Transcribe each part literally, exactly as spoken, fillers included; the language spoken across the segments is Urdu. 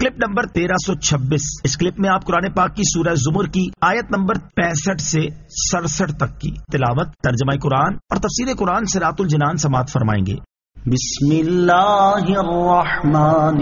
کلپ نمبر تیرہ سو چھبیس. اس کلپ میں آپ قرآن پاک کی سورہ زمر کی آیت نمبر پینسٹھ سے سڑسٹھ تک کی تلاوت، ترجمہ قرآن اور تفسیر قرآن صراط الجنان سماعت فرمائیں گے. بسم اللہ الرحمن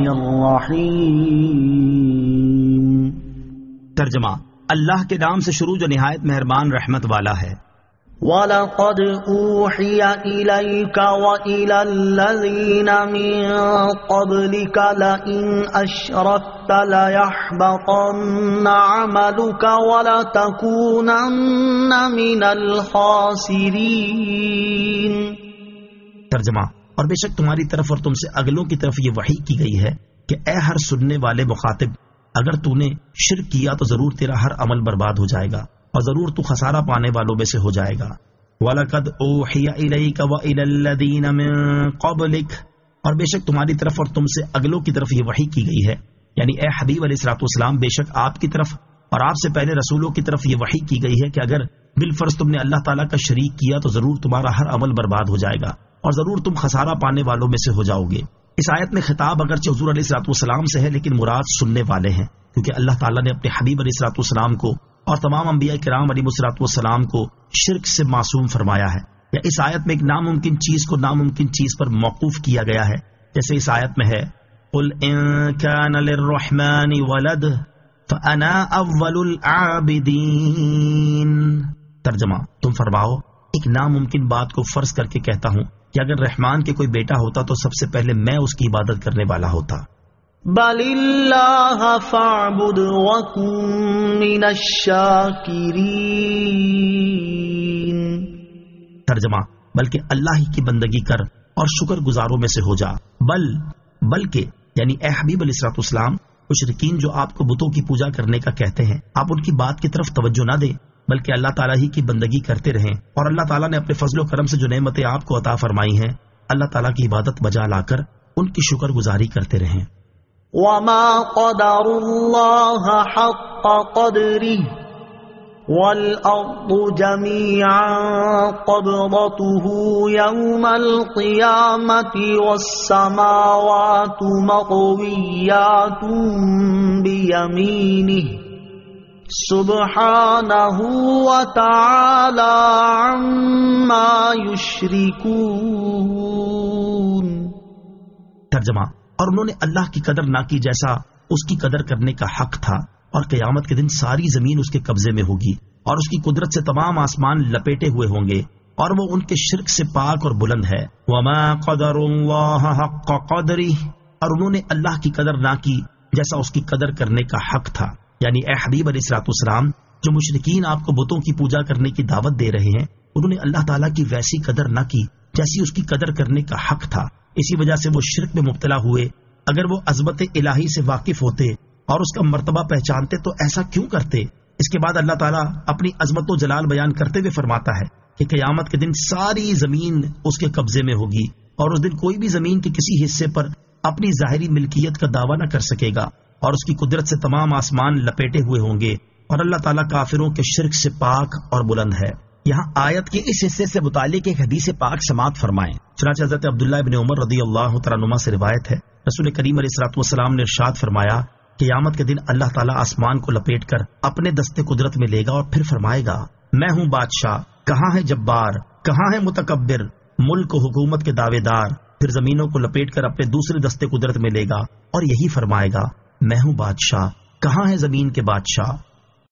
الرحیم. ترجمہ: اللہ کے نام سے شروع جو نہایت مہربان رحمت والا ہے. وَلَقَدْ أُوحِيَ إِلَيْكَ وَإِلَى الَّذِينَ مِن قَبْلِكَ لَئِنْ أَشْرَكْتَ لَيَحْبَطَنَّ عَمَلُكَ وَلَتَكُونَنَّ مِنَ الْخَاسِرِينَ. ترجمہ: اور بے شک تمہاری طرف اور تم سے اگلوں کی طرف یہ وحی کی گئی ہے کہ اے ہر سننے والے مخاطب، اگر تو نے شرک کیا تو ضرور تیرا ہر عمل برباد ہو جائے گا اور ضرور تو خسارہ پانے والوں میں سے ہو جائے گا. وَلَقَدْ أُوحِيَ إِلَيْكَ وَإِلَى الَّذِينَ مِن قَبْلِكَ، اور بے شک تمہاری طرف اور تم سے اگلوں کی طرف یہ وحی کی گئی ہے، یعنی اے حبیب علیہ الصلوۃ والسلام، بے شک آپ کی طرف اور آپ سے پہلے رسولوں کی طرف یہ وحی کی گئی ہے کہ اگر بالفرض تم نے اللہ تعالیٰ کا شریک کیا تو ضرور تمہارا ہر عمل برباد ہو جائے گا اور ضرور تم خسارہ پانے والوں میں سے ہو جاؤ گے. اس آیت میں خطاب اگرچہ حضور علیہ الصلوۃ والسلام سے ہے، لیکن مراد سننے والے ہیں، کیونکہ اللہ تعالیٰ نے اپنے حبیب علیہ الصلوۃ والسلام کو اور تمام انبیاء کرام علیہ الصلوۃ والسلام کو شرک سے معصوم فرمایا ہے. یا اس آیت میں ایک ناممکن چیز کو ناممکن چیز پر موقوف کیا گیا ہے، جیسے اس آیت میں ہے قُلْ إِن كَانَ لِلرَّحْمَنِ وَلَدٌ فَأَنَا أَوَّلُ الْعَابِدِينَ. ترجمہ: تم فرماؤ ایک ناممکن بات کو فرض کر کے کہتا ہوں کہ اگر رحمان کے کوئی بیٹا ہوتا تو سب سے پہلے میں اس کی عبادت کرنے والا ہوتا. بل اللہ فاعبد وکن من الشاکرین. ترجمہ: بلکہ اللہ ہی کی بندگی کر اور شکر گزاروں میں سے ہو جا. بل بلکہ یعنی اے حبیب علیہ الصلوۃ والسلام، مشرکین جو آپ کو بتوں کی پوجا کرنے کا کہتے ہیں، آپ ان کی بات کی طرف توجہ نہ دیں، بلکہ اللہ تعالیٰ ہی کی بندگی کرتے رہیں اور اللہ تعالیٰ نے اپنے فضل و کرم سے جو نعمتیں آپ کو عطا فرمائی ہیں، اللہ تعالیٰ کی عبادت بجا لا کر ان کی شکر گزاری کرتے رہیں. وما قدر اللہ حق قدره والارض جميعا قبضته يوم القيامة والسماوات مطويات بيمينه سبحانه وتعالى عما يشركون. ترجمہ: اور انہوں نے اللہ کی قدر نہ کی جیسا اس کی قدر کرنے کا حق تھا، اور قیامت کے دن ساری زمین اس کے قبضے میں ہوگی اور اس کی قدرت سے تمام آسمان لپیٹے ہوئے ہوں گے اور وہ ان کے شرک سے پاک اور بلند ہے. وما قدر اللہ حق قدرہ، اور انہوں نے اللہ کی قدر نہ کی جیسا اس کی قدر کرنے کا حق تھا، یعنی اے حبیب علیہ الصلوۃ والسلام، جو مشرکین آپ کو بتوں کی پوجا کرنے کی دعوت دے رہے ہیں، انہوں نے اللہ تعالیٰ کی ویسی قدر نہ کی جیسی اس کی قدر کرنے کا حق تھا. اسی وجہ سے وہ شرک میں مبتلا ہوئے. اگر وہ عظمت الہی سے واقف ہوتے اور اس کا مرتبہ پہچانتے تو ایسا کیوں کرتے؟ اس کے بعد اللہ تعالیٰ اپنی عظمت و جلال بیان کرتے ہوئے فرماتا ہے کہ قیامت کے دن ساری زمین اس کے قبضے میں ہوگی اور اس دن کوئی بھی زمین کے کسی حصے پر اپنی ظاہری ملکیت کا دعویٰ نہ کر سکے گا اور اس کی قدرت سے تمام آسمان لپیٹے ہوئے ہوں گے اور اللہ تعالیٰ کافروں کے شرک سے پاک اور بلند ہے. یہاں آیت کے اس حصے سے متعلق ایک حدیث پاک سماعت فرمائیں. چنانچہ حضرت عبداللہ ابن عمر رضی اللہ تعالیٰ عنہما سے روایت ہے، رسول کریم علیہ الصلوۃ والسلام نے ارشاد فرمایا، قیامت کے دن اللہ تعالیٰ آسمان کو لپیٹ کر اپنے دستے قدرت میں لے گا اور پھر فرمائے گا، میں ہوں بادشاہ، کہاں ہے جبار، کہاں ہے متکبر، ملک و حکومت کے دعوے دار. پھر زمینوں کو لپیٹ کر اپنے دوسرے دستے قدرت میں لے گا اور یہی فرمائے گا، میں ہوں بادشاہ، کہاں ہے زمین کے بادشاہ.